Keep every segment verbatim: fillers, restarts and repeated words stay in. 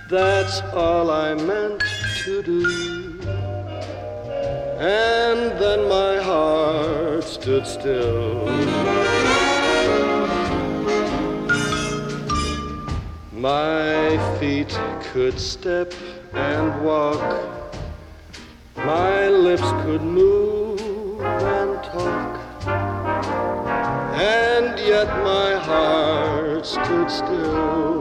That's all I meant to do. And then my heart stood still. My feet could step and walk. My lips could move and talk. And yet my heart stood still.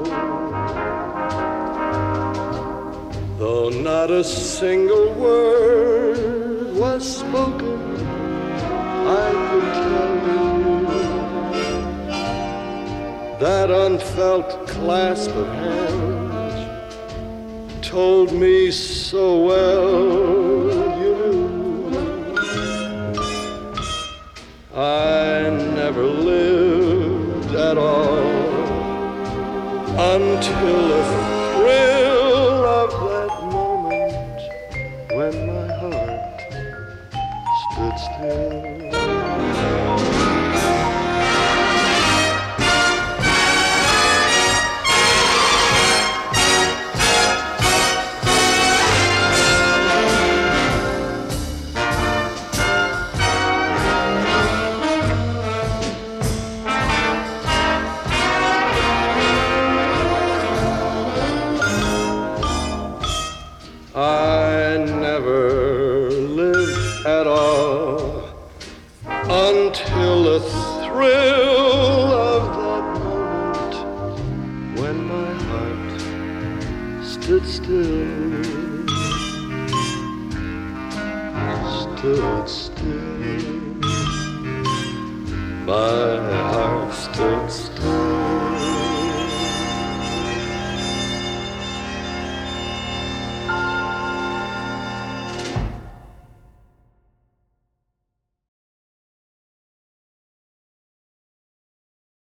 Though not a single word was spoken, I could tell you that unfelt clasp of hands told me so well you knew. I never lived at all until the thrill of that moment when my heart stood still. I never lived at all until the thrill of that moment when my heart stood still, stood still, my heart stood still.